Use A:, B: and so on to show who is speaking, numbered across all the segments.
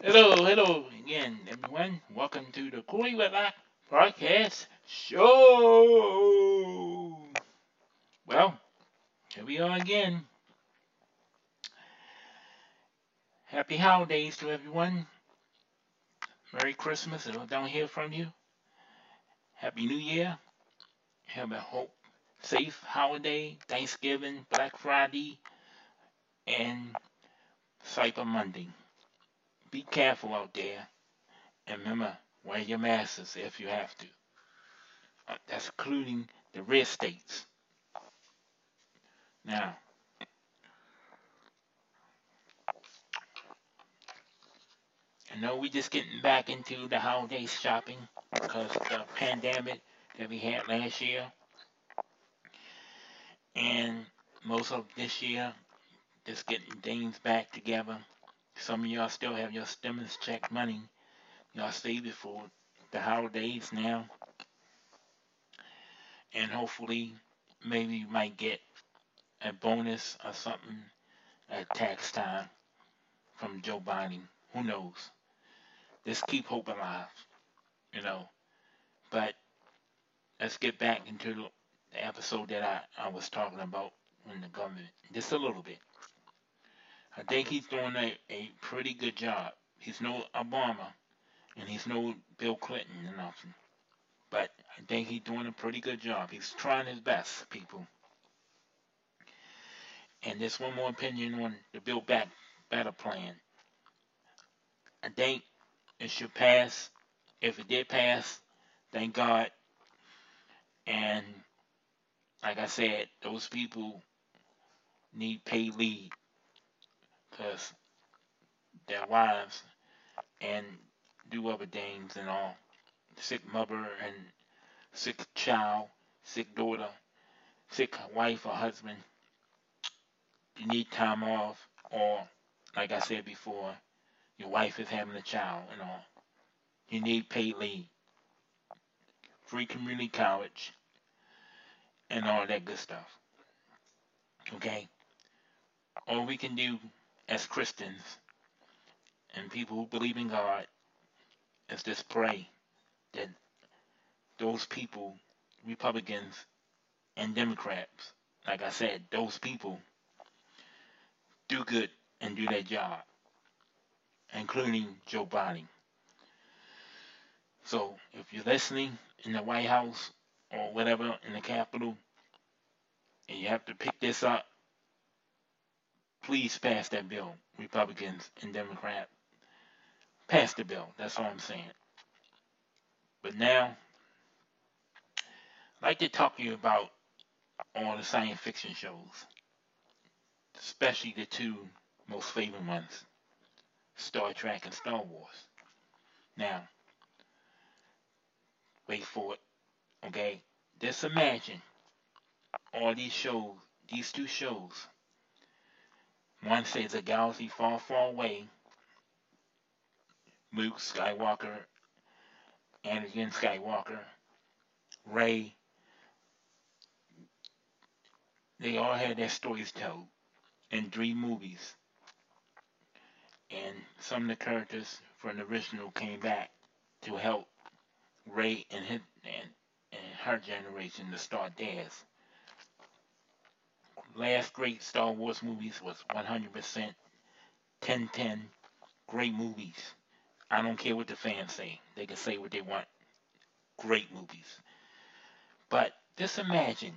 A: Hello again, everyone. Welcome to the Cooling with Life podcast show. Well, here we are again. Happy holidays to everyone. Merry Christmas. If I don't hear from you, Happy New Year. Have a hope, safe holiday, Thanksgiving, Black Friday, and Cyber Monday. Be careful out there, and remember, wear your masks if you have to. That's including the red states. Now, I know we just getting back into the holiday shopping because of the pandemic that we had last year and most of this year, just getting things back together. Some of y'all still have your stimulus check money. Y'all save it for the holidays now, and hopefully, maybe you might get a bonus or something at tax time from Joe Biden. Who knows? Just keep hope alive, you know. But let's get back into the episode that I was talking about in the government. Just a little bit. I think he's doing a pretty good job. He's no Obama and he's no Bill Clinton or nothing. But I think he's doing a pretty good job. He's trying his best, people. And just one more opinion on the Build Back Better plan. I think it should pass. If it did pass, thank God. And like I said, those people need paid leave because their wives and do other things and all. Sick mother and sick child, sick daughter, sick wife or husband. You need time off, or like I said before, your wife is having a child and all. You need paid leave, free community college, and all that good stuff. Okay? All we can do as Christians and people who believe in God is just pray that those people, Republicans and Democrats, like I said, those people do good and do their job, including Joe Biden. So if you're listening in the White House or whatever in the Capitol and you have to pick this up, please pass that bill. Republicans and Democrats, pass the bill. That's all I'm saying. But now, I'd like to talk to you about all the science fiction shows, especially the two most favorite ones, Star Trek and Star Wars. Now, wait for it, okay? Just imagine all these shows, these two shows. One says a galaxy far, far away. Luke Skywalker, Anakin Skywalker, Ray, they all had their stories told in 3 movies. And some of the characters from the original came back to help Ray and her generation to start theirs. Last great Star Wars movies was 100% 10-10 great movies. I don't care what the fans say. They can say what they want. Great movies. But just imagine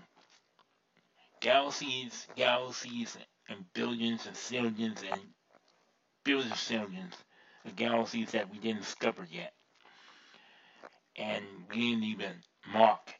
A: galaxies, and billions and zillions and billions of zillions of galaxies that we didn't discover yet. And we didn't even mark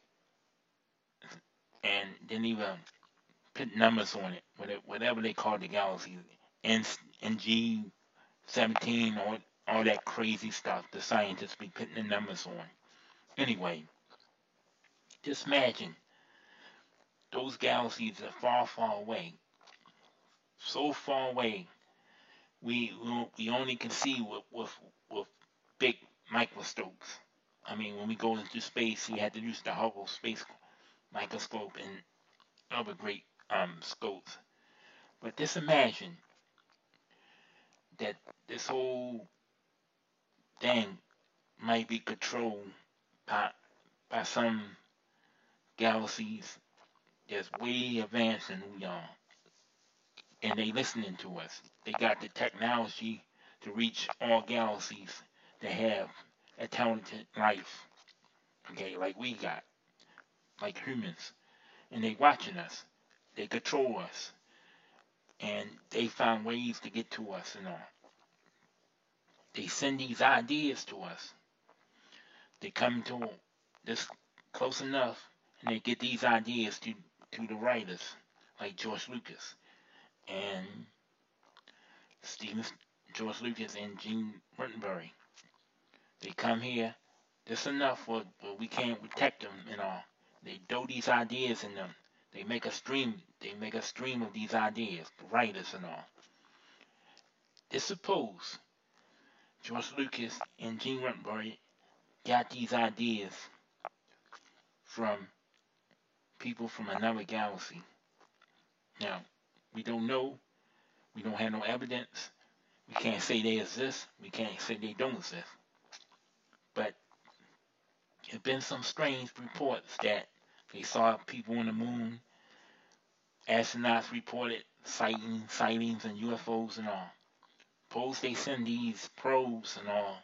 A: and didn't even put numbers on it, whatever they call the galaxies. NG 17, all that crazy stuff the scientists be putting the numbers on. Anyway, just imagine those galaxies are far, far away, so far away. We only can see with big microscopes. I mean, when we go into space, we had to use the Hubble space microscope and other great scopes. But just imagine that this whole thing might be controlled by, by some galaxies that's way advanced than we are, and they listening to us. They got the technology to reach all galaxies that have a talented life, okay, like we got, like humans, and they watching us. They control us, and they found ways to get to us and all. They send these ideas to us. They come to this close enough, and they get these ideas to the writers like George Lucas and Steven George Lucas and Gene Roddenberry. They come here just enough where we can't protect them and all. They throw these ideas in them. They make a stream. They make a stream of these ideas, the writers and all. Just suppose George Lucas and Gene Roddenberry got these ideas from people from another galaxy. Now, we don't know. We don't have no evidence. We can't say they exist. We can't say they don't exist. But there's been some strange reports that they saw people on the moon. Astronauts reported sightings and UFOs and all. Suppose they send these probes and all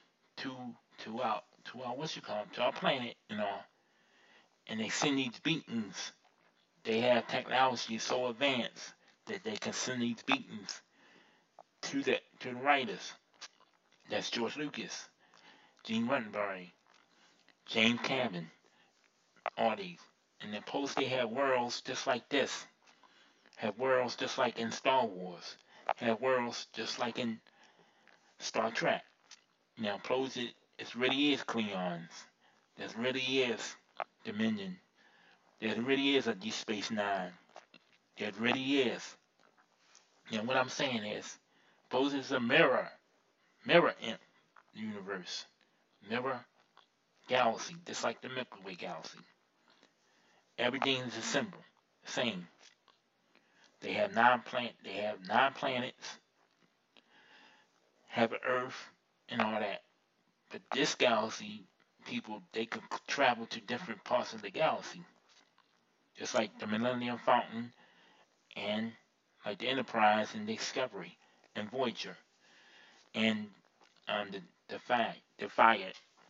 A: to our to our planet and all, and they send these beacons. They have technology so advanced that they can send these beacons to the writers. That's George Lucas, Gene Roddenberry, James Cameron, all these. And then suppose they have worlds just like this. Have worlds just like in Star Wars. Have worlds just like in Star Trek. Now, suppose it really is Klingons. There really is Dominion. There really is a Deep Space Nine. There really is. Now, what I'm saying is, suppose it's a mirror in the universe, mirror galaxy, just like the Milky Way galaxy. Everything is a symbol, same. They have nine planets, have an Earth, and all that. But this galaxy, people, they could travel to different parts of the galaxy, just like the Millennium Falcon and like the Enterprise and Discovery and Voyager and the Defiant.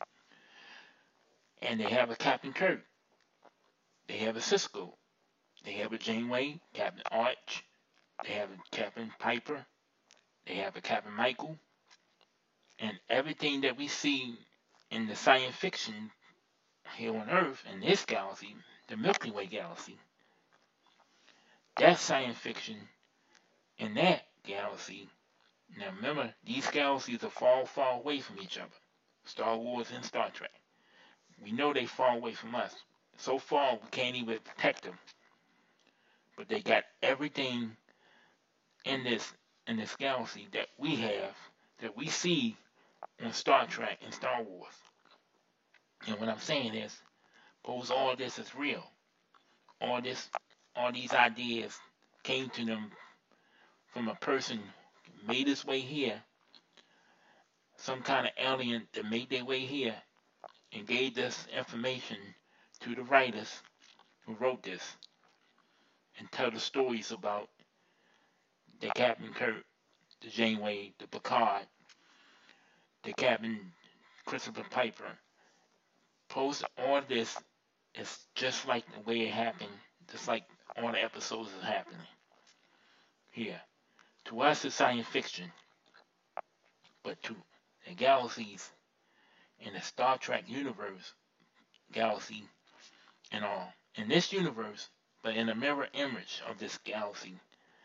A: And they have a Captain Kirk. They have a Cisco. They have a Janeway, Captain Arch. They have a Captain Piper. They have a Captain Michael. And everything that we see in the science fiction here on Earth in this galaxy, the Milky Way galaxy, that's science fiction in that galaxy. Now remember, these galaxies are far away from each other. Star Wars and Star Trek. We know they far away from us. So far we can't even detect them. But they got everything in this galaxy that we have, that we see on Star Trek and Star Wars. And what I'm saying is, suppose all this is real. All these ideas came to them from a person who made his way here, some kind of alien that made their way here and gave this information to the writers who wrote this and tell the stories about the Captain Kirk, the Janeway, the Picard, the Captain Christopher Piper. Suppose all this is just like the way it happened, just like all the episodes is happening here. To us, it's science fiction, but to the galaxies in the Star Trek universe, galaxy and all, in this universe, but in a mirror image of this galaxy,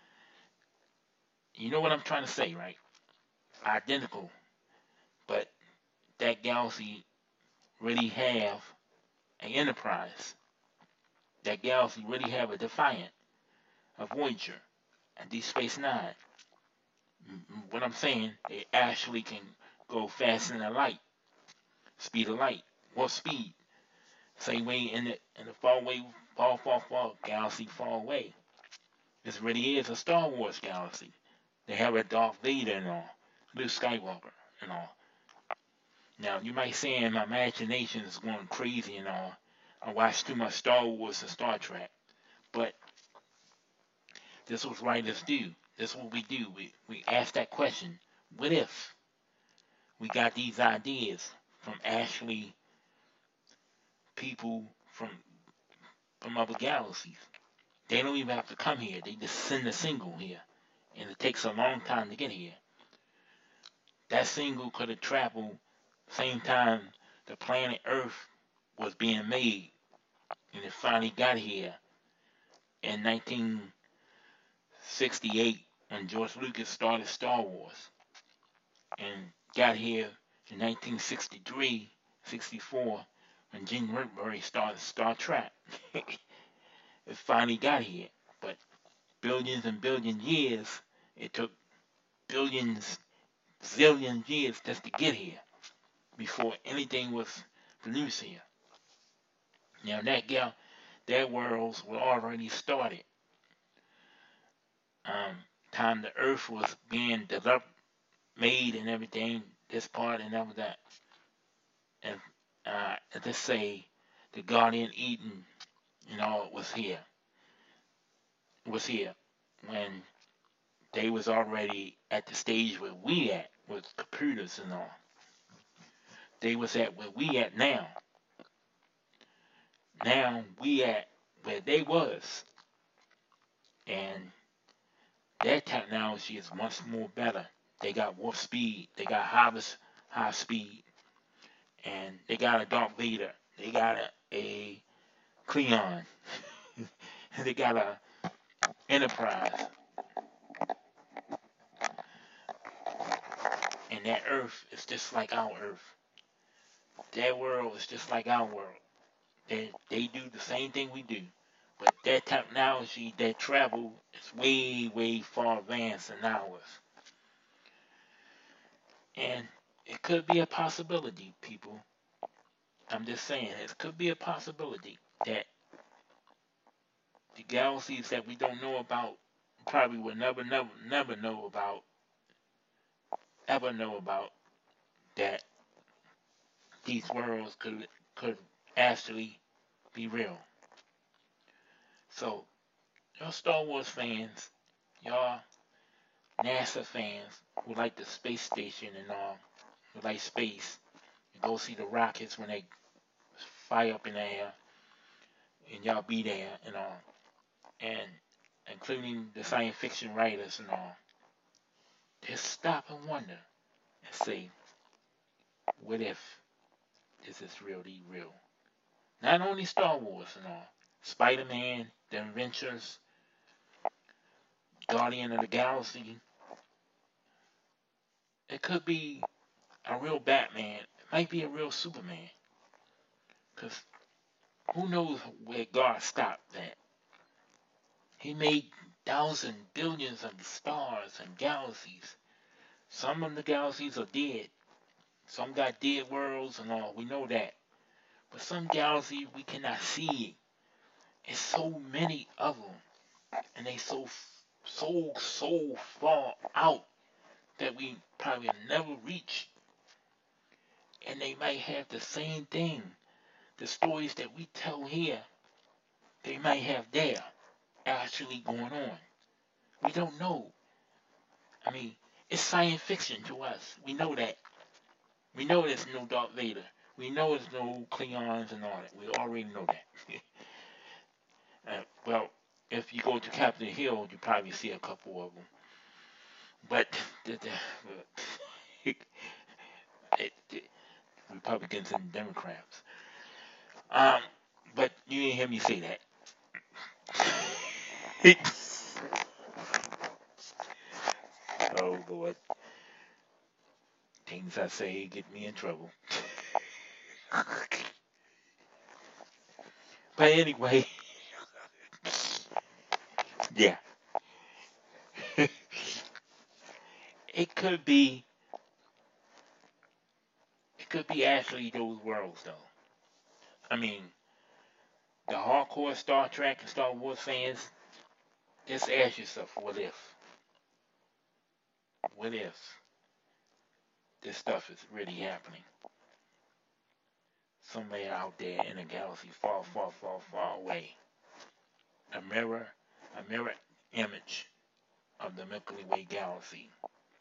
A: you know what I'm trying to say, right? Identical, but that galaxy really have an Enterprise. That galaxy really have a Defiant, a Voyager, a Deep Space Nine. What I'm saying, they actually can go faster than light, speed of light, warp speed. Same way in the far away, far galaxy far away. This really is a Star Wars galaxy. They have a Darth Vader and all, Luke Skywalker and all. Now, you might say my imagination is going crazy and all. I watched too much Star Wars and Star Trek. But this is what writers do. This is what we do. We ask that question. What if we got these ideas from actually people from other galaxies? They don't even have to come here. They just send a single here. And it takes a long time to get here. That single could have traveled same time the planet Earth was being made. And it finally got here in 1968 when George Lucas started Star Wars. And got here in 1963, 64 when Gene Roddenberry started Star Trek. It finally got here. But billions and billion years, it took billions, zillion years just to get here before anything was produced here. Now that worlds were already started. Um, time the Earth was being developed, made, and everything, this part and all that, and let's say the Guardian Eden, was here when they was already at the stage where we at with computers and all. They was at where we at now. Now we at where they was, and their technology is much more better. They got warp speed. They got high speed, and they got a Darth Vader. They got a Cleon. They got a Enterprise, and that Earth is just like our Earth. Their world is just like our world. They do the same thing we do, but their technology, their travel is way far advanced than ours. And it could be a possibility, people. I'm just saying, it could be a possibility that the galaxies that we don't know about, probably will never know about, ever know about, that these worlds could actually be real. So, y'all Star Wars fans, y'all NASA fans who like the space station and all, who like space, and go see the rockets when they fly up in the air, and y'all be there and all, and including the science fiction writers and all, just stop and wonder and say, what if this is really real? Not only Star Wars and all, Spider-Man, The Adventures, Guardian of the Galaxy. It could be a real Batman. It might be a real Superman. Because who knows where God stopped at? He made thousands, billions of stars and galaxies. Some of the galaxies are dead. Some got dead worlds and all. We know that. But some galaxies we cannot see. It's so many of them, and they so far out that we probably will never reach. And they might have the same thing. The stories that we tell here, they might have there actually going on. We don't know. I mean, it's science fiction to us. We know that. We know there's no Darth Vader. We know there's no Klingons and all that. We already know that. Well, if you go to Capitol Hill, you probably see a couple of them. But the Republicans and Democrats. Um, but you didn't hear me say that. Oh Lord, things I say get me in trouble. But anyway, yeah, it could be, it could be actually those worlds though. I mean, the hardcore Star Trek and Star Wars fans, just ask yourself, what if? What if this stuff is really happening? somewhere out there in a galaxy far, far, far, far away. A mirror, a mirror image of the Milky Way galaxy,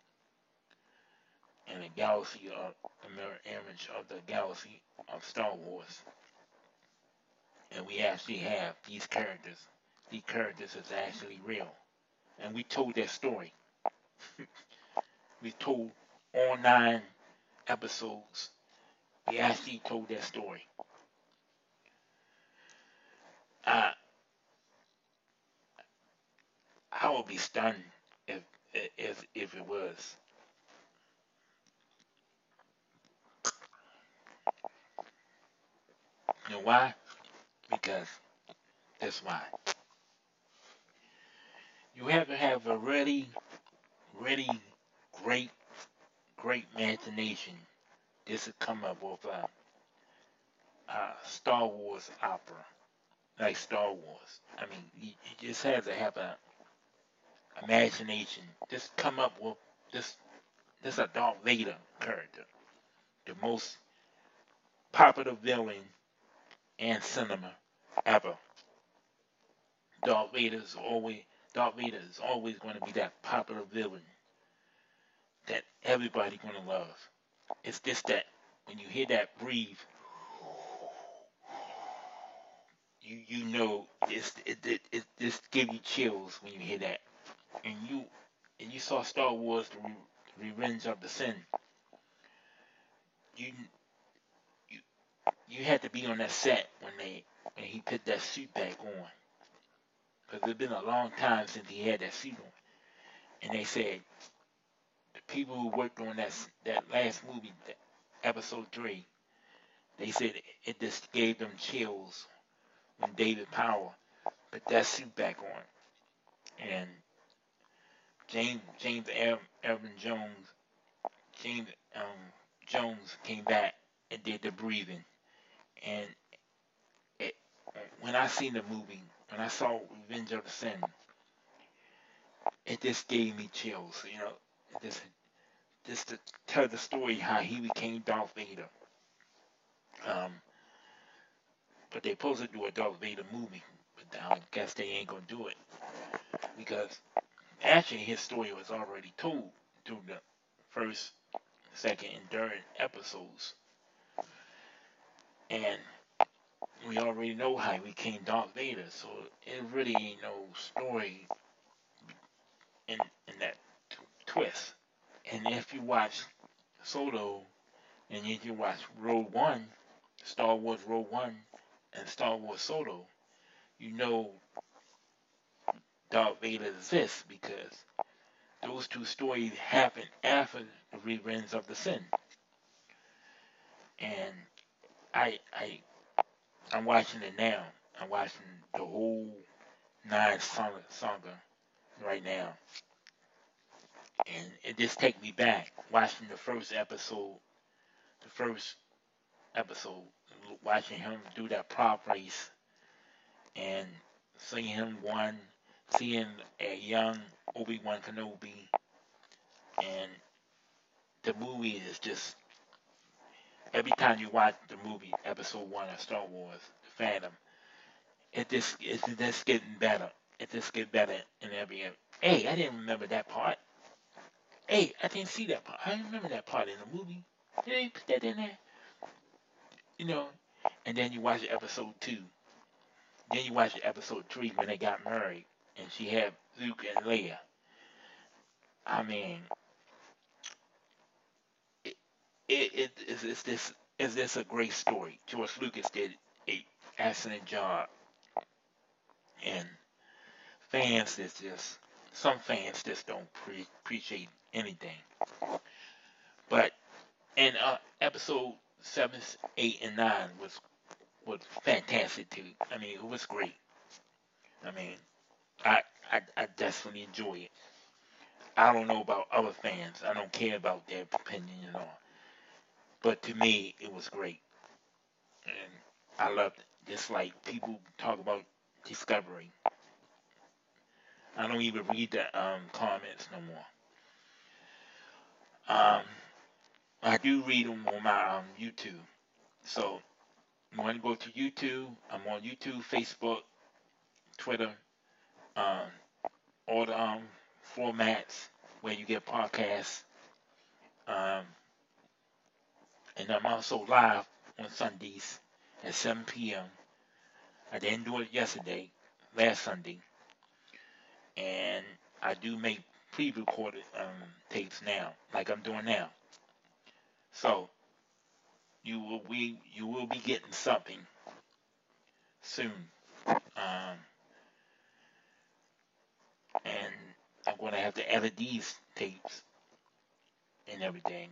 A: and a galaxy of a mirror image of the galaxy of Star Wars. And we actually have these characters. These characters is actually real. And we told that story. We told all 9 episodes. We actually told that story. I I would be stunned if if it was. You know why? Because that's why. You have to have a really, really great, great imagination just to come up with a Star Wars opera like Star Wars. I mean, you just have to have a imagination. Just come up with this. This a Darth Vader character, the most popular villain in cinema ever. Darth Vader is always Darth Vader is always going to be that popular villain that everybody gonna love. It's just that when you hear that breathe, you know it just give you chills when you hear that. And you saw Star Wars: Revenge of the Sin. You you you had to be on that set when he put that suit back on, because it's been a long time since he had that suit on. And they said the people who worked on that last movie, Episode 3, they said it just gave them chills when David Power put that suit back on, and James Jones James Jones came back and did the breathing. And it, when I seen the movie, when I saw Revenge of the Sin, it just gave me chills. Just to tell the story how he became Darth Vader. Um, but they supposed to do a Darth Vader movie, but I guess they ain't gonna do it because actually his story was already told through the first, second, and third episodes, and we already know how he became Darth Vader. So it really ain't no story in that twist. And if you watch Solo and if you watch Rogue One, Star Wars Rogue One and Star Wars Solo, you know Darth Vader exists because those two stories happened after the Revenge of the Sin. And I I'm watching it now. I'm watching the whole nine saga right now, and it just take me back watching the first episode, watching him do that prop race and seeing him one, seeing a young Obi-Wan Kenobi, and the movie is just every time you watch the movie Episode 1 of Star Wars, The Phantom, it's just getting better. It just gets better in every. Hey, I didn't remember that part. Hey, I didn't see that part. I didn't remember that part in the movie. Did they put that in there? You know. And then you watch Episode 2. Then you watch Episode 3 when they got married and she had Luke and Leia. I mean, it, it's this a great story. George Lucas did a excellent job, and fans is just some fans just don't appreciate anything. But in Episode 7, 8, and 9 was fantastic too. I mean, it was great. I mean, I I definitely enjoy it. I don't know about other fans. I don't care about their opinion and all. But to me, it was great, and I loved it. Just like people talk about Discovery, I don't even read the comments no more. Um, I do read them on my YouTube. So You want to go to YouTube? I'm on YouTube, Facebook, Twitter, um, all the formats where you get podcasts. Um, and I'm also live on Sundays at 7 p.m. I didn't do it yesterday, last Sunday, and I do make pre-recorded tapes now, like I'm doing now. So you will be getting something soon, um, and I'm going to have to edit these tapes and everything.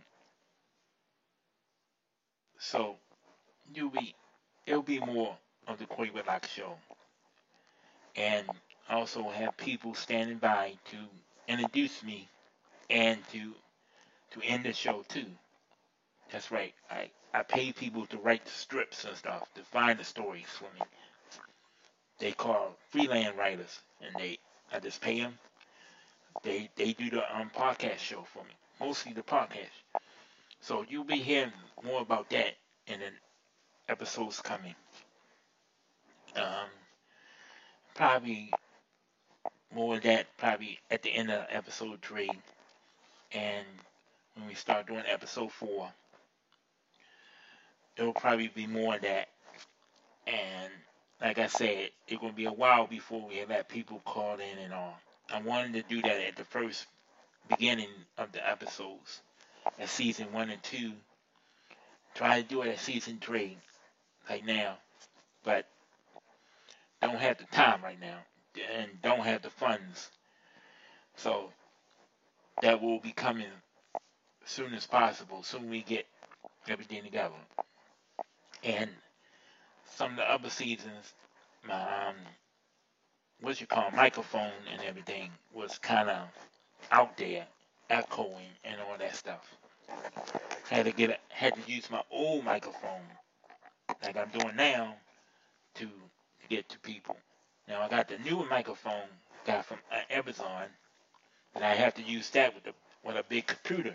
A: So you'll be it'll be more of the Corey Whitlock show, and also have people standing by to introduce me and to end the show too. That's right. I pay people to write the strips and stuff to find the stories for me. They call freelance writers, and I just pay them. They do the podcast show for me, mostly the podcast. So you'll be hearing more about that in the episodes coming. Um, Probably more of that probably at the end of episode 3, and when we start doing episode 4, it'll probably be more of that. And like I said, it's gonna be a while before we let people call in and all. I wanted to do that at the first beginning of the episodes at season 1 and 2. Try to do it at season 3 right now, but don't have the time right now and don't have the funds. So that will be coming as soon as possible, soon we get everything together. And some of the other seasons, my what you call microphone and everything was kind of out there, echoing and all that stuff. Had to use my old microphone like I'm doing now to get to people. Now I got the newer microphone got from Amazon, and I have to use that with a big computer,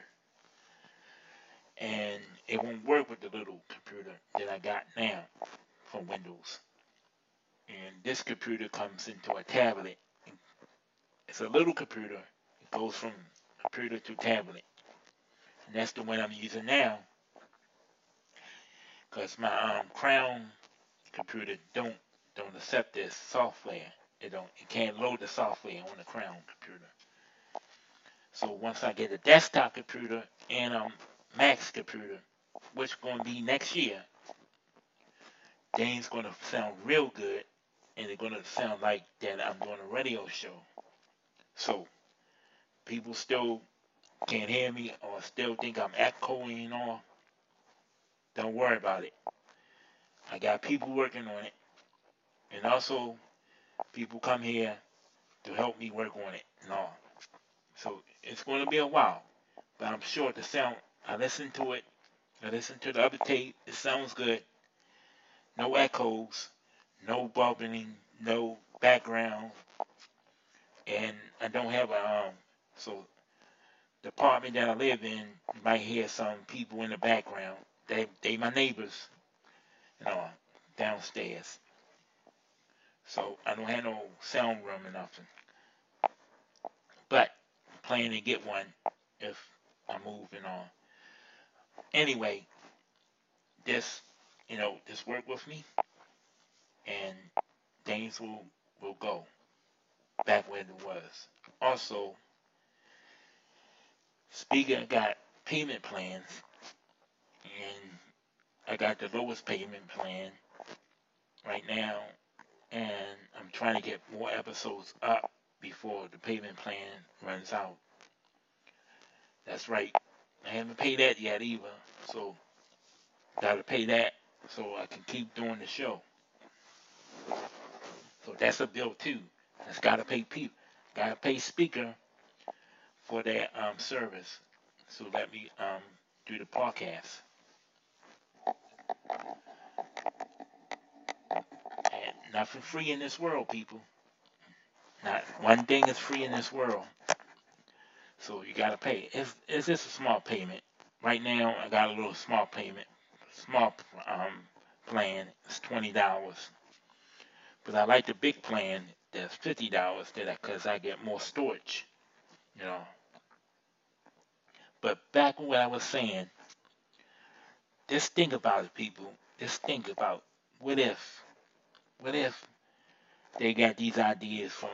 A: and it won't work with the little computer that I got now from Windows. And this computer comes into a tablet. It's a little computer. It goes from computer to tablet, and that's the one I'm using now. Cause my Crown computer don't accept this software. It can't load the software on the Crown computer. So once I get a desktop computer and Max computer, which gonna be next year, things gonna sound real good, and it's gonna sound like that I'm doing a radio show. So people still can't hear me or still think I'm echoing and all. Don't worry about it. I got people working on it, and also people come here to help me work on it and all. So it's going to be a while, but I'm sure the sound. I listened to it. I listened to the other tape. It sounds good. No echoes, no bubbling, no background, and I don't have a so the apartment that I live in, you might hear some people in the background. They my neighbors, you know, downstairs. So I don't have no sound room or nothing. But I'm planning to get one if I move and on. Anyway, this work with me, and things will go back where it was. Also, Speaker got payment plans, and I got the lowest payment plan right now, and I'm trying to get more episodes up before the payment plan runs out. That's right. I haven't paid that yet either, so gotta pay that so I can keep doing the show. So that's a bill too. That's gotta pay people. Gotta pay Speaker for their service. So let me do the podcast. And nothing free in this world, people. Not one thing is free in this world. So you gotta pay. It's just a small payment. Right now I got a little small payment. Small plan is $20. But I like the big plan that's $50 because I get more storage, you know. But back when I was saying, just think about it, people. Just think about what if, what if they got these ideas from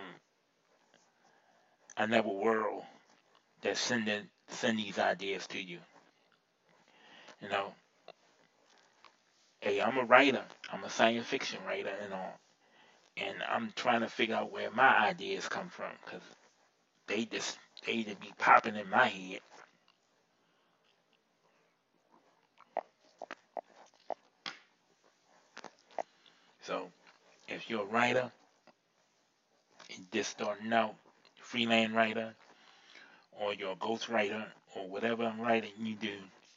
A: another world that send these ideas to you. You know, hey, I'm a writer. I'm a science fiction writer and all, and I'm trying to figure out where my ideas come from because they just they just be popping in my head. So if you're a writer and just starting out, freelance writer, or you're a ghost writer, or whatever writing you do,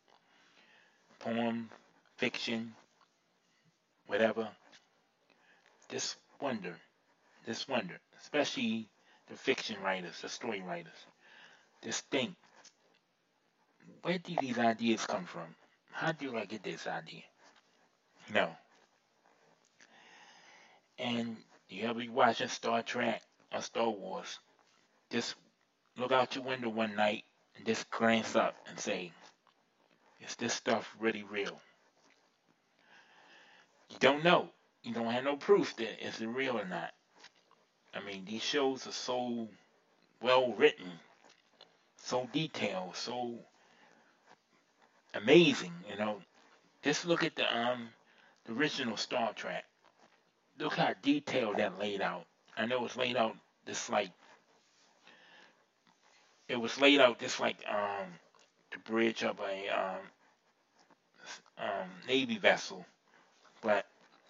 A: poem, fiction, whatever, just wonder, just wonder, especially the fiction writers, the story writers. Just think, where do these ideas come from? How do I get this idea? No. And you ever be watching Star Trek or Star Wars, just look out your window one night and just glance up and say, is this stuff really real? You don't know. You don't have no proof that it's real or not. I mean, these shows are so well written, so detailed, so amazing. You know, just look at the original Star Trek. Look how detailed that laid out. I know it's laid out just like it was laid out just like the bridge of a navy vessel, but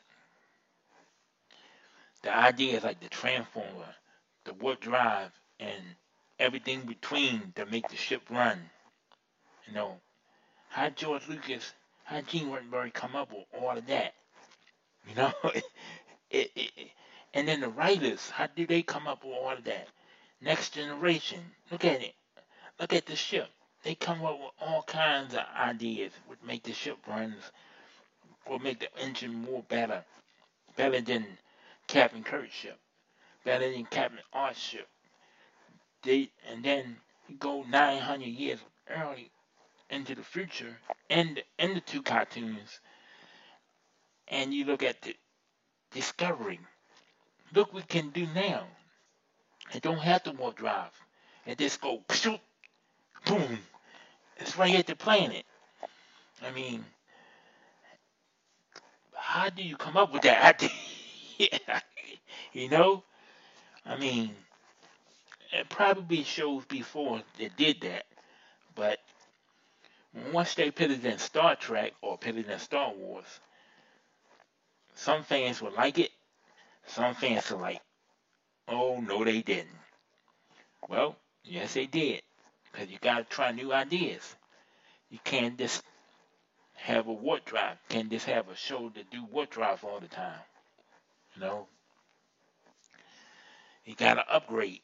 A: the idea is like the transformer, the warp drive, and everything between to make the ship run. You know, how George Lucas, how Gene Roddenberry come up with all of that? You know, it, and then the writers, how do they come up with all of that? Next generation, look at it. Look at the ship. They come up with all kinds of ideas would make the ship runs, will make the engine more better, better than Captain Kirk's ship, better than Captain Art's ship. And then you go 900 years early into the future, and in the two cartoons, and you look at the discovery. Look what we can do now. It don't have to warp drive. It just go boom. It's right at the planet. I mean, how do you come up with that idea? you know, I mean, it probably shows before that did that, but once they put it in Star Trek or put it in Star Wars, some fans will like it. Some fans are like, "Oh no, they didn't." Well, yes, they did, because you got to try new ideas. You can't just have a warp drive. You can't just have a show that do warp drive all the time. You know, you got to upgrade.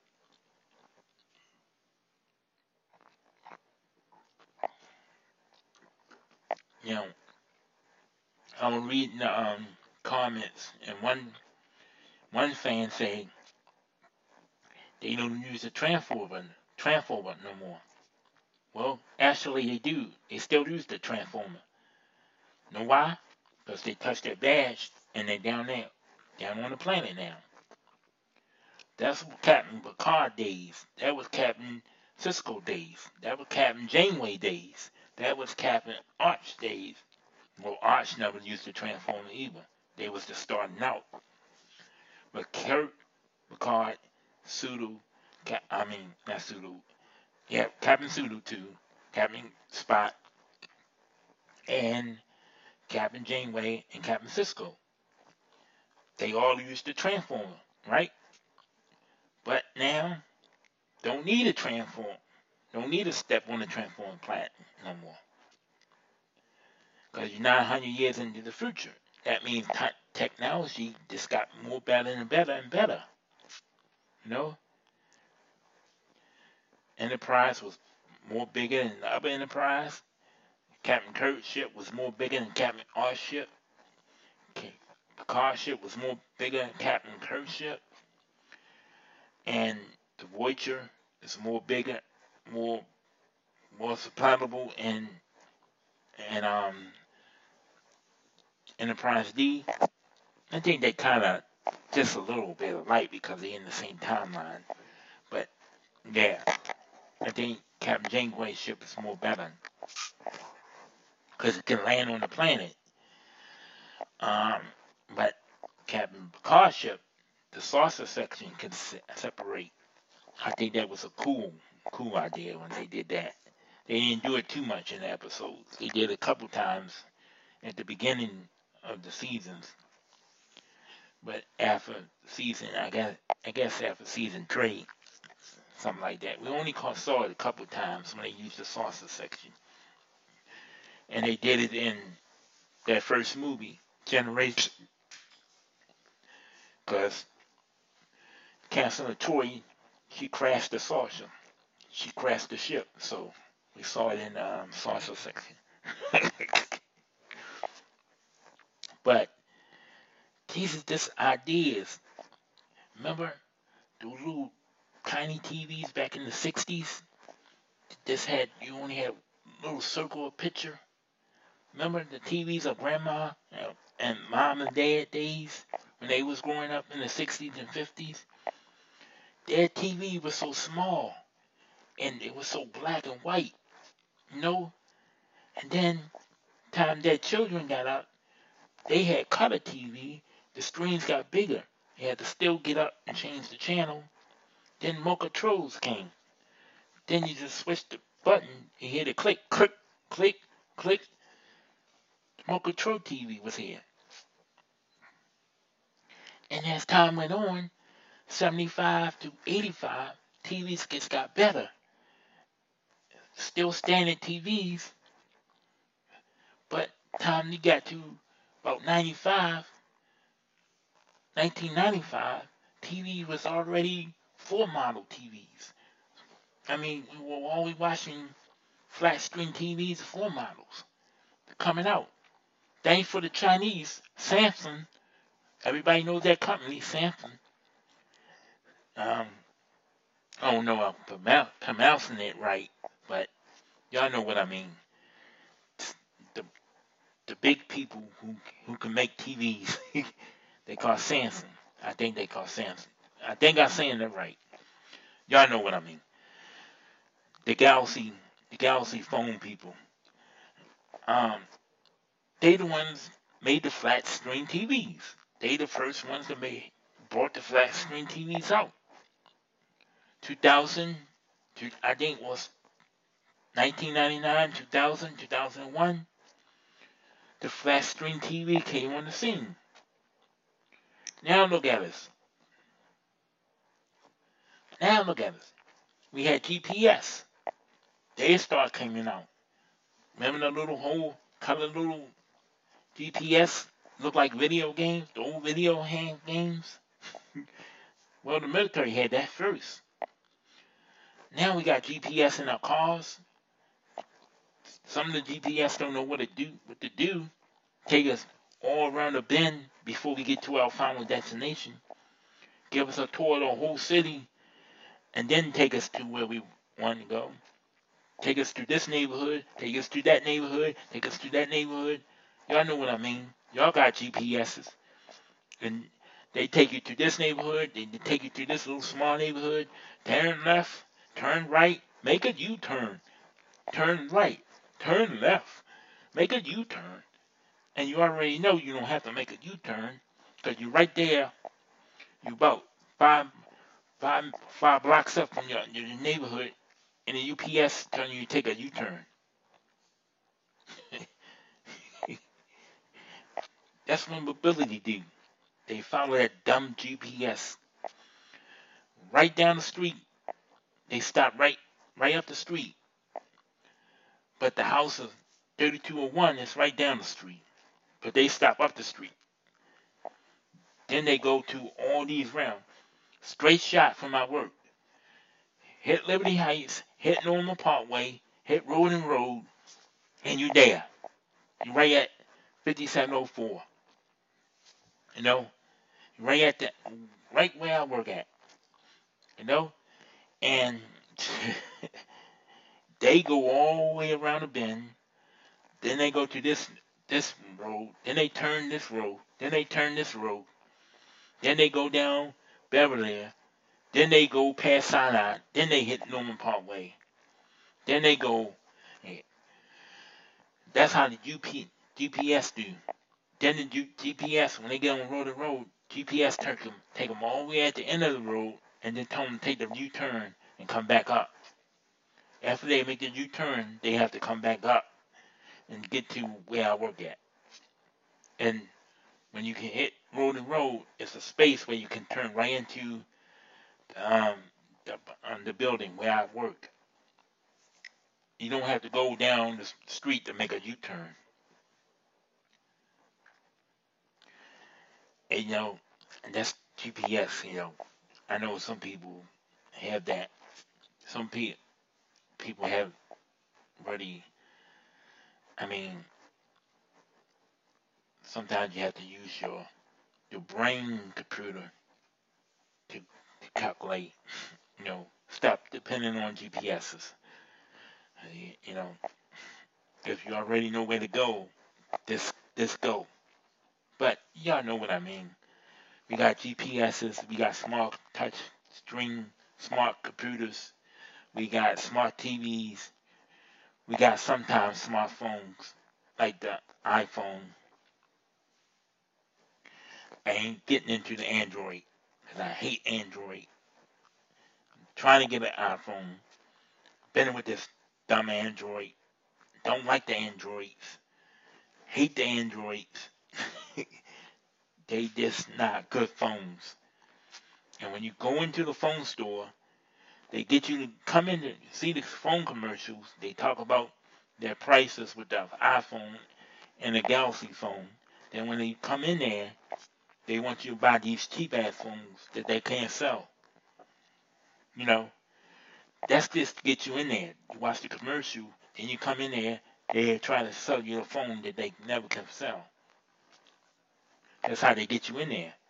A: You know, I'm reading the comments, and one fan say they don't use the transformer no more. Well, actually they do. They still use the transformer. Know why? Because they touched their badge and they're down there, down on the planet now. That's Captain Picard days. That was Captain Cisco days. That was Captain Janeway days. That was Captain Arch days. Well, Arch never used the transformer either. They was just starting out. But Kirk, Picard, Sulu, I mean, not Sulu. Yeah, Captain Sulu too. Captain Spot and Captain Janeway and Captain Cisco. They all used the transformer, right? But now, don't need a transform. Don't need to step on the transformer planet no more. Because you're 900 years into the future. That means technology just got more better and better and better. You know, Enterprise was more bigger than the other Enterprise. Captain Kirk's ship was more bigger than Captain R's ship. Picard ship was more bigger than Captain Kirk's ship, and the Voyager is more bigger, more more supplyable, and Enterprise D. I think they kind of just a little bit alike because they're in the same timeline. But yeah, I think Captain Janeway's ship is more better because it can land on the planet. Um, but Captain Picard's ship, the saucer section can separate. I think that was a cool idea when they did that. They didn't do it too much in the episodes. They did it a couple times at the beginning of the seasons, but after season, I guess after season 3, something like that. We only saw it a couple times when they used the saucer section, and they did it in that first movie, Generation, because Chancellor Troy, she crashed the saucer. She crashed the ship, so we saw it in the saucer section. But these are just ideas. Remember those little tiny TVs back in the 60s? This had, you only had a little circle of picture. Remember the TVs of grandma and mom and dad days when they was growing up in the 60s and 50s? Their TV was so small and it was so black and white, you know? And then time their children got out, they had color TV. The screens got bigger. They had to still get up and change the channel. Then Mocha Trolls came. Then you just switch the button. You hear the click, click, click, click. Mocha Troll TV was here. And as time went on, 75 to 85, TVs just got better. Still standard TVs, but time you got to about 1995, TV was already 4 model TVs. I mean, we were always watching flat screen TVs, 4 models coming out. Thanks for the Chinese, Samsung. Everybody knows that company, Samsung. Um, I don't know if I'm pronouncing it right, but y'all know what I mean. The the big people who can make TVs, they call Samsung. I think they call Samsung. I think I'm saying that right. Y'all know what I mean. The Galaxy phone people. Um, they the ones made the flat screen TVs. They the first ones that brought the flat screen TVs out. 2000, I think it was 1999, 2000, 2001. The flat screen TV came on the scene. Now look at us. Now look at us. We had GPS. They start coming out. Remember the little whole color little GPS look like video games, the old video hand games? Well, the military had that first. Now we got GPS in our cars. Some of the GPS don't know what to do. Take us all around the bend before we get to our final destination. Give us a tour of the whole city, and then take us to where we want to go. Take us to this neighborhood, take us to that neighborhood, take us to that neighborhood. Y'all know what I mean. Y'all got GPSs. And they take you to this neighborhood, they take you to this little small neighborhood, turn left, turn right, make a U-turn. Turn right, turn left, make a U-turn. And you already know you don't have to make a U-turn because you're right there. You're about five blocks up from your neighborhood, and the UPS telling you to take a U-turn. That's what mobility do. They follow that dumb GPS right down the street. They stop right up the street. But the house of 3201 is right down the street. But they stop up the street. Then they go to all these rounds. Straight shot from my work. Hit Liberty Heights, hit Normal Parkway, hit Road and Road, and you there. You right at 5704. You know, right at the right where I work at. You know, and they go all the way around the bend. Then they go to this road. Then they turn this road. Then they turn this road. Then they go down Beverly. Then they go past Sinai. Then they hit Norman Parkway. Then they go. eh, That's how the GPS do. Then the GPS, when they get on road, GPS take them all the way at the end of the road, and then tell them to take the U-turn and come back up. After they make the U-turn, they have to come back up and get to where I work at. And when you can hit road, it's a space where you can turn right into um, the building where I work. You don't have to go down the street to make a U-turn. And and that's GPS. I know some people have that. Some people have really. I mean, sometimes you have to use your brain computer to calculate. Stop depending on GPSs. You know, if you already know where to go, this go. But y'all know what I mean. We got GPSs, we got smart touch screen, smart computers, we got smart TVs, we got sometimes smartphones like the iPhone. I ain't getting into the Android because I hate Android. Trying to get an iPhone, been with this dumb Android. Don't like the Androids. Hate the Androids. They just not good phones. And when you go into the phone store, they get you to come in and see the phone commercials. They talk about their prices with the iPhone and the Galaxy phone. Then when they come in there, they want you to buy these cheap ass phones that they can't sell. You know, that's just to get you in there. You watch the commercial, and you come in there, they try to sell you a phone that they never can sell. That's how they get you in there.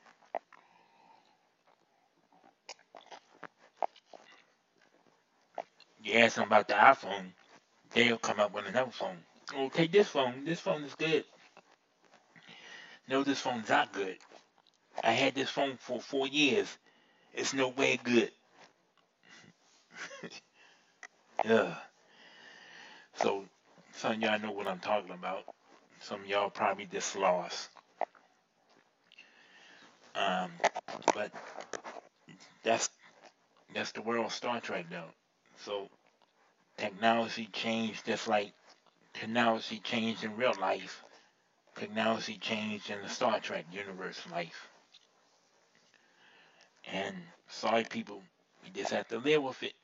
A: You ask them about the iPhone, they'll come up with another phone. Oh, take this phone. This phone is good. No, this phone's not good. I had this phone for 4 years. It's no way good. Ugh. So some of y'all know what I'm talking about. Some of y'all probably just lost. Um, but that's that's the world of Star Trek though. So technology changed just like technology changed in real life. Technology changed in the Star Trek universe life. And sorry people, you just have to live with it.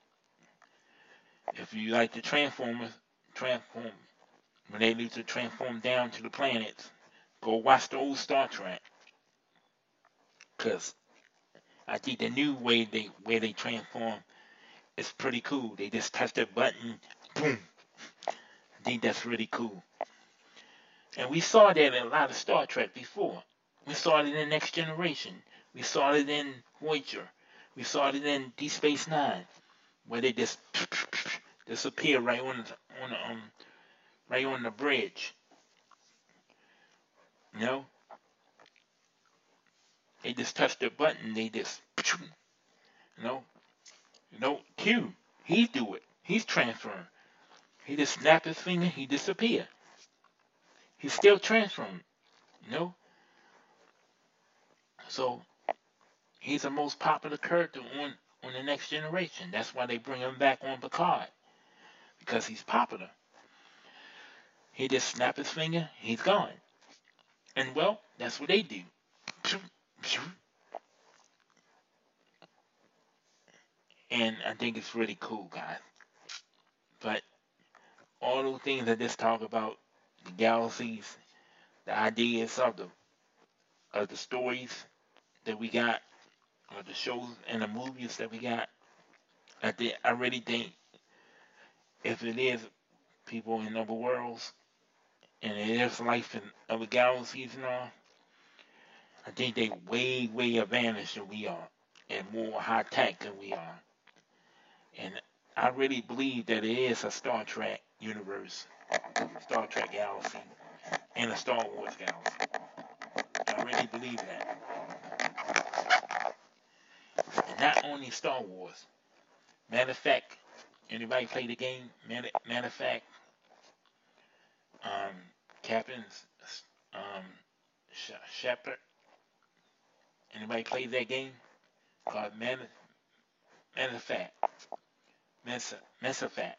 A: If you like the Transformers, transform when they need to transform down to the planets, go watch the old Star Trek. Cause I think the new way they transform is pretty cool. They just touch the button, boom. I think that's really cool. And we saw that in a lot of Star Trek before. We saw it in Next Generation. We saw it in Voyager. We saw it in Deep Space Nine, where they just disappear right on the bridge. You know, they just touch the button. They just you know, Q. He do it. He's transferring. He just snap his finger. He disappear. He's still transferring. You know, so he's the most popular character on the Next Generation. That's why they bring him back on Picard because he's popular. He just snap his finger. He's gone. And well, that's what they do. And I think it's really cool, guys. But all those things I just talk about, the galaxies, the ideas of the stories that we got, or the shows and the movies that we got, I really think if it is people in other worlds and it is life in other galaxies and all, I think they way advanced than we are, and more high tech than we are. And I really believe that it is a Star Trek universe, Star Trek galaxy, and a Star Wars galaxy. I really believe that. And not only Star Wars. Matter of fact, anybody play the game? Matter of fact, um, Captain um, Shepard. Anybody play that game? Called Matter of fact. Matter of fact.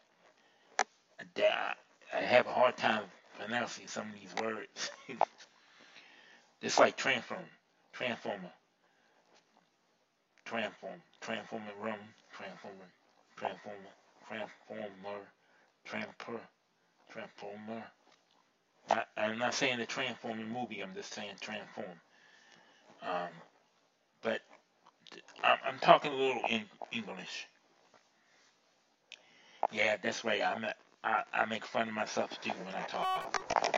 A: I have a hard time pronouncing some of these words. It's like transformer, transformer room, transformer, transformer, transfer, transformer. I'm not saying the Transformer movie. I'm just saying transform. Um, but I'm talking a little in English. Yeah, that's right. I make fun of myself too when I talk.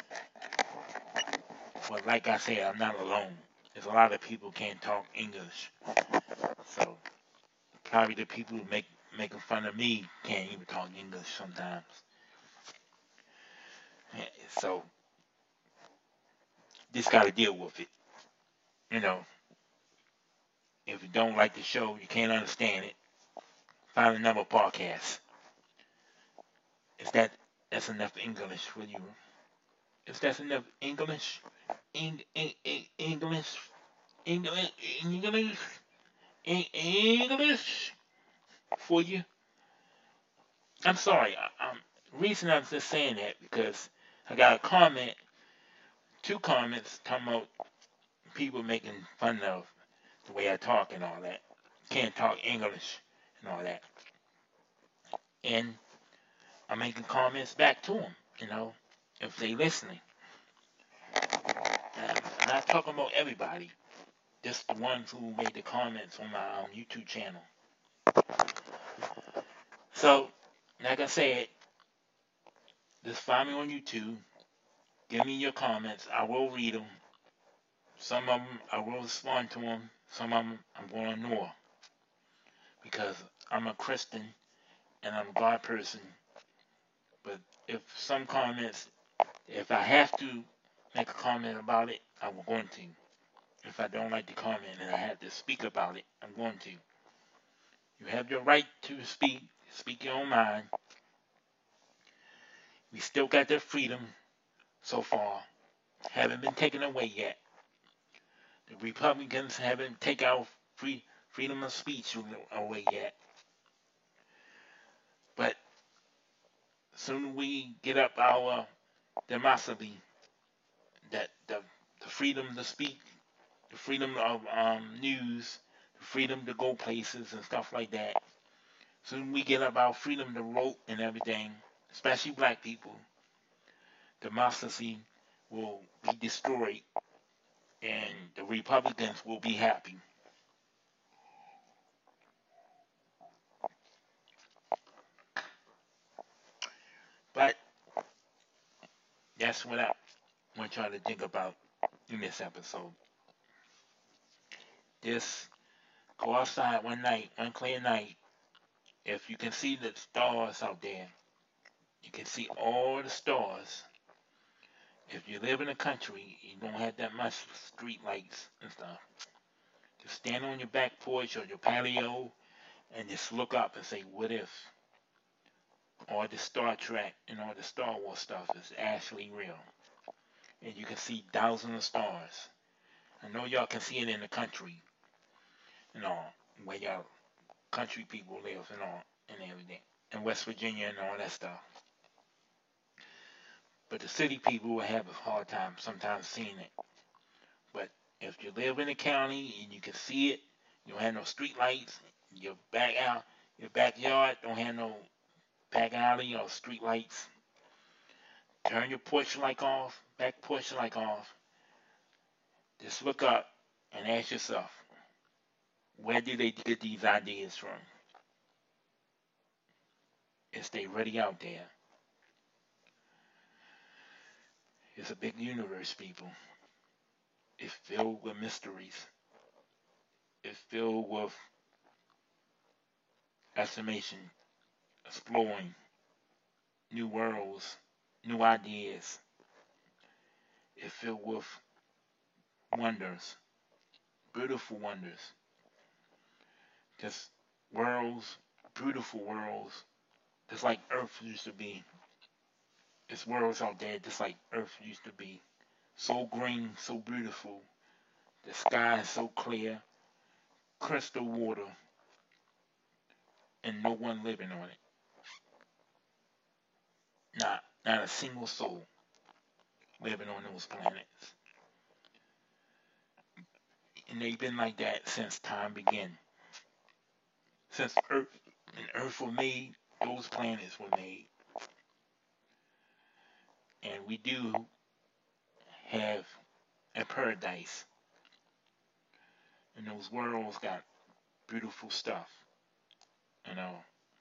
A: But like I said, I'm not alone. There's a lot of people can't talk English. So probably the people who making fun of me can't even talk English sometimes. So just got to deal with it. You know, if you don't like the show, you can't understand it. Find another podcast. Is that's enough English for you? If that's enough English, English, English, English, English for you? I'm sorry. Reason I'm just saying that because I got a comment, two comments talking about people making fun of the way I talk and all that. Can't talk English and all that. And I'm making comments back to them, if they listening. I'm not talking about everybody, just the ones who made the comments on my YouTube channel. So, like I said, just find me on YouTube. Give me your comments. I will read them. Some of them I will respond to them. Some of them I'm going to ignore because I'm a Christian and I'm a God person. But if some comments, if I have to make a comment about it, I'm going to. If I don't like the comment and I have to speak about it, I'm going to. You have your right to speak your own mind. We still got that freedom so far. Haven't been taken away yet. The Republicans haven't taken our freedom of speech away yet. But soon we get up our democracy, that the freedom to speak, the freedom of news, the freedom to go places and stuff like that. Soon we get up our freedom to vote and everything, especially black people, democracy will be destroyed and the Republicans will be happy. But that's what I want y'all to think about in this episode. Just go outside one night, one clear night. If you can see the stars out there, you can see all the stars. If you live in the country, you don't have that much street lights and stuff. Just stand on your back porch or your patio and just look up and say, what if? All the Star Trek and all the Star Wars stuff is actually real. And you can see thousands of stars. I know y'all can see it in the country and all, where y'all country people live and all, and everything. In West Virginia and all that stuff. But the city people will have a hard time sometimes seeing it. But if you live in the county and you can see it, you don't have no street lights, your backyard don't have no back alley or street lights. Turn your porch light off, back porch light off. Just look up and ask yourself, where did they get these ideas from? Is they really out there? It's a big universe, people. It's filled with mysteries. It's filled with estimation, exploring new worlds, new ideas. It's filled with wonders, beautiful wonders. Just worlds, beautiful worlds, just like Earth used to be. There's worlds out there just like Earth used to be. So green, so beautiful. The sky is so clear, crystal water, and no one living on it. Not a single soul living on those planets. And they've been like that since time began. Since Earth and Earth were made, those planets were made. And we do have a paradise. And those worlds got beautiful stuff, you know.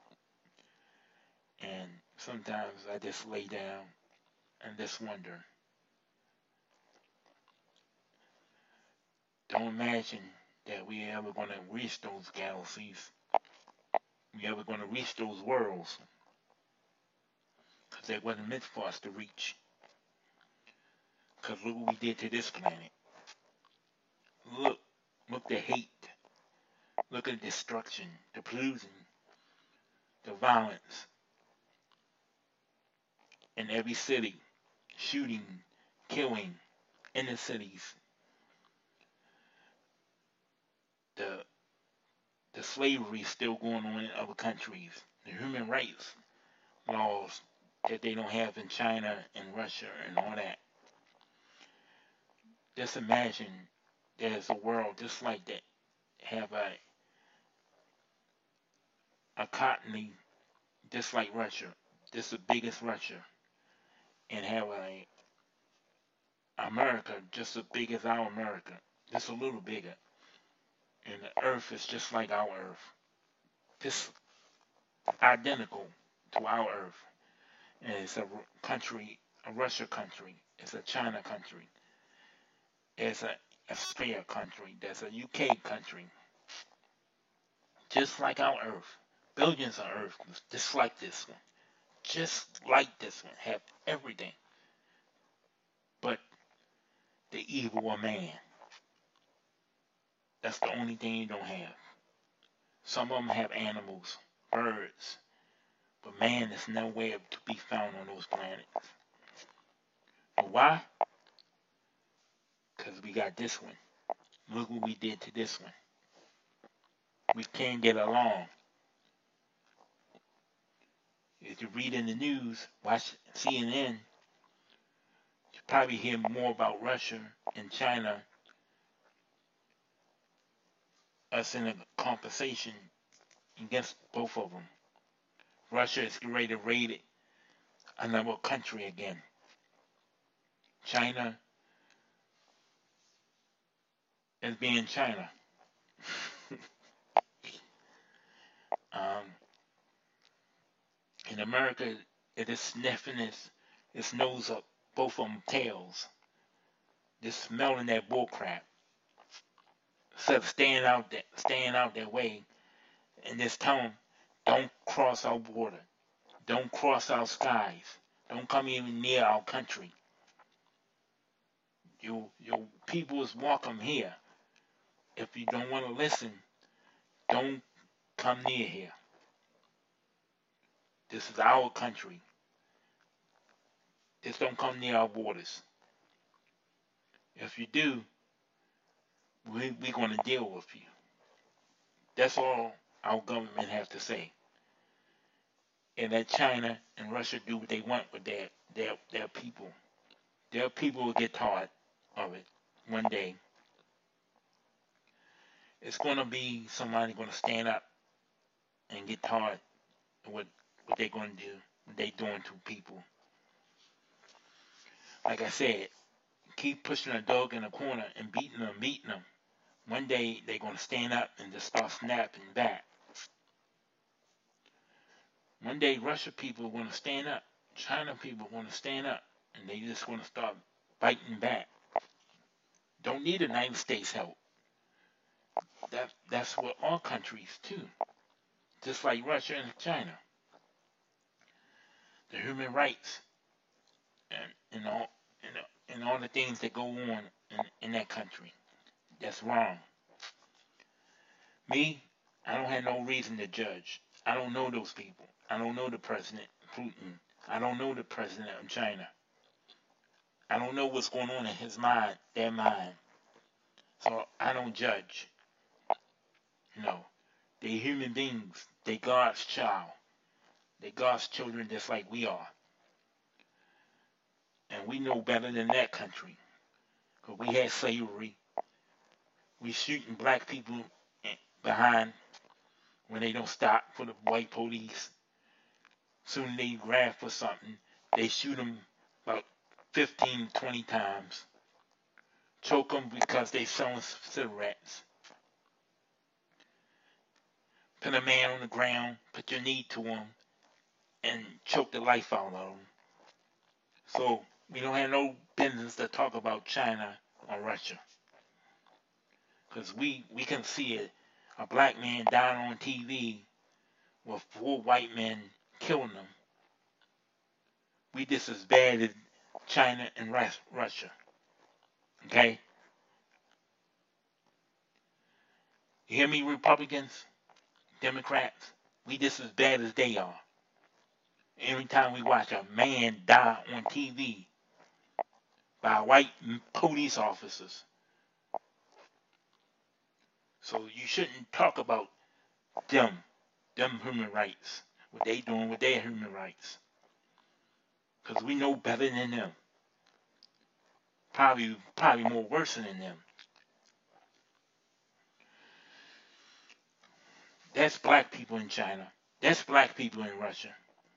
A: And sometimes I just lay down and just wonder. Don't imagine that we ever going to reach those galaxies. We ever going to reach those worlds. Because they wasn't meant for us to reach. Because look what we did to this planet. Look. Look the hate. Look at the destruction. The pollution. The violence. In every city. Shooting. Killing. In the cities. The the slavery still going on in other countries. The human rights laws that they don't have in China and Russia and all that. Just imagine there's a world just like that. Have a colony just like Russia, just the biggest Russia, and have a America just as big as our America, just a little bigger. And the earth is just like our earth, just identical to our earth. And it's a country, a Russia country, it's a China country, it's a Australia country, there's a UK country, just like our earth. Billions of earths just like this one. Just like this one. Have everything. But the evil of man. That's the only thing you don't have. Some of them have animals, birds. But man is nowhere to be found on those planets. But why? Because we got this one. Look what we did to this one. We can't get along. If you read in the news, watch CNN, you probably hear more about Russia and China, us in a conversation against both of them. Russia is ready to raid another country again. China is being China. um, in America, it is sniffing its nose up, both of them tails, just smelling that bullcrap. Instead of staying out their way, and just tell them, don't cross our border, don't cross our skies, don't come even near our country. Your people is welcome here. If you don't want to listen, don't come near here. This is our country. Just don't come near our borders. If you do, we're going to deal with you. That's all our government has to say. And let China and Russia do what they want with their people. Their people will get tired of it one day. It's going to be somebody going to stand up and get tired of what they're going to do, what they're doing to people. Like I said, keep pushing a dog in a corner and beating them. One day they're going to stand up and just start snapping back. One day Russia people are going to stand up. China people are going to stand up. And they just going to start biting back. don't need the United States help. That's what all countries too. Just like Russia and China. The human rights and all and all the things that go on in that country. That's wrong. Me, I don't have no reason to judge. I don't know those people. I don't know the President Putin. I don't know the President of China. I don't know what's going on in his mind, their mind. So I don't judge. No. They're human beings. They're God's child. They're God's children just like we are. And we know better than that country. Because we had slavery. We shooting black people behind when they don't stop for the white police. Soon they grab for something. They shoot them about 15, 20 times. Choke them because they selling cigarettes. Put a man on the ground, put your knee to him, and choke the life out of him. So we don't have no business to talk about China or Russia. Because we can see it. A black man dying on TV with 4 white men killing him. We just as bad as China and Russia. Okay? You hear me, Republicans, Democrats? We just as bad as they are. Every time we watch a man die on TV by white police officers. So you shouldn't talk about them human rights, what they doing with their human rights. Because we know better than them. Probably more worse than them. That's black people in China. That's black people in Russia.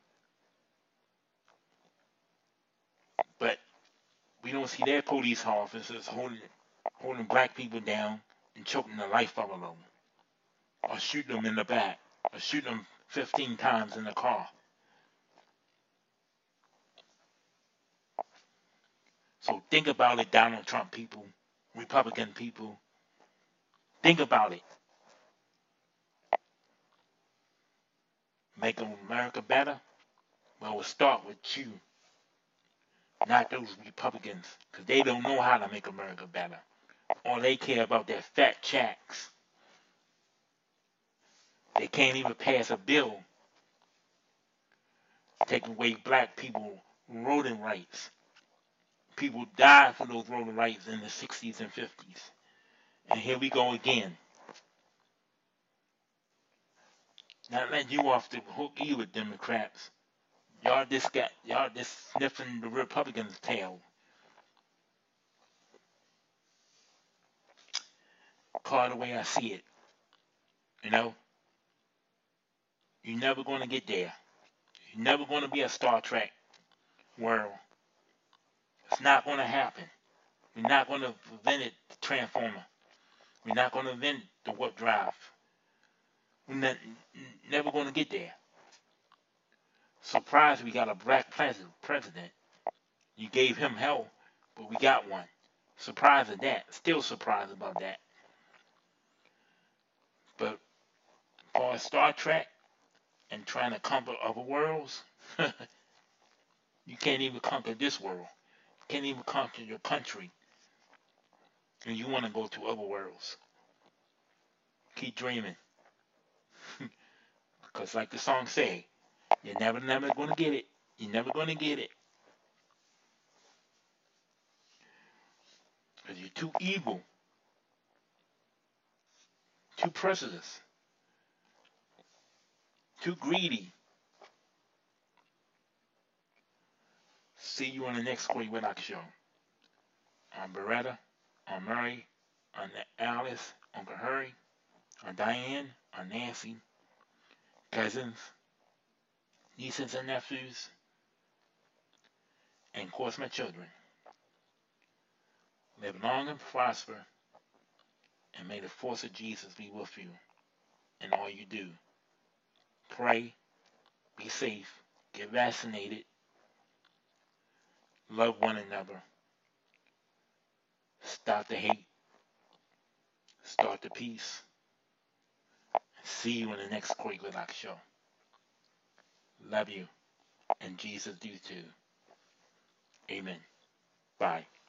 A: But we don't see their police officers holding black people down and choking the life out of them. Or shooting them in the back. Or shooting them 15 times in the car. So think about it, Donald Trump people, Republican people. Think about it. Make America better? Well, we'll start with you, not those Republicans, because they don't know how to make America better. All they care about their fat checks. They can't even pass a bill taking away black people voting rights. People died for those voting rights in the 60s and 50s. And here we go again. Not letting you off the hook either, Democrats. Y'all just sniffing the Republicans' tail. Call it the way I see it. You know? You're never going to get there. You're never going to be a Star Trek world. It's not going to happen. We're not going to invent it, the Transformer. We're not going to invent the warp drive. We're never going to get there. Surprised we got a black president. You gave him hell, but we got one. Surprised at that. Still surprised about that. But for Star Trek and trying to conquer other worlds, you can't even conquer this world. You can't even conquer your country. And you want to go to other worlds. Keep dreaming. Because like the song say, you're never going to get it. You're never going to get it. Because you're too evil. Too precious. Too greedy. See you on the next Corey Whitlock show. On Beretta, on Murray, on Alice, Uncle Hurry, on Diane, on Nancy, cousins, nieces and nephews, and of course my children. Live long and prosper, and may the force of Jesus be with you in all you do. Pray, be safe, get vaccinated, love one another. Stop Stop the hate. Start the peace. See you in the next Corey Whitlock show. Love you. And Jesus do too. Amen. Bye.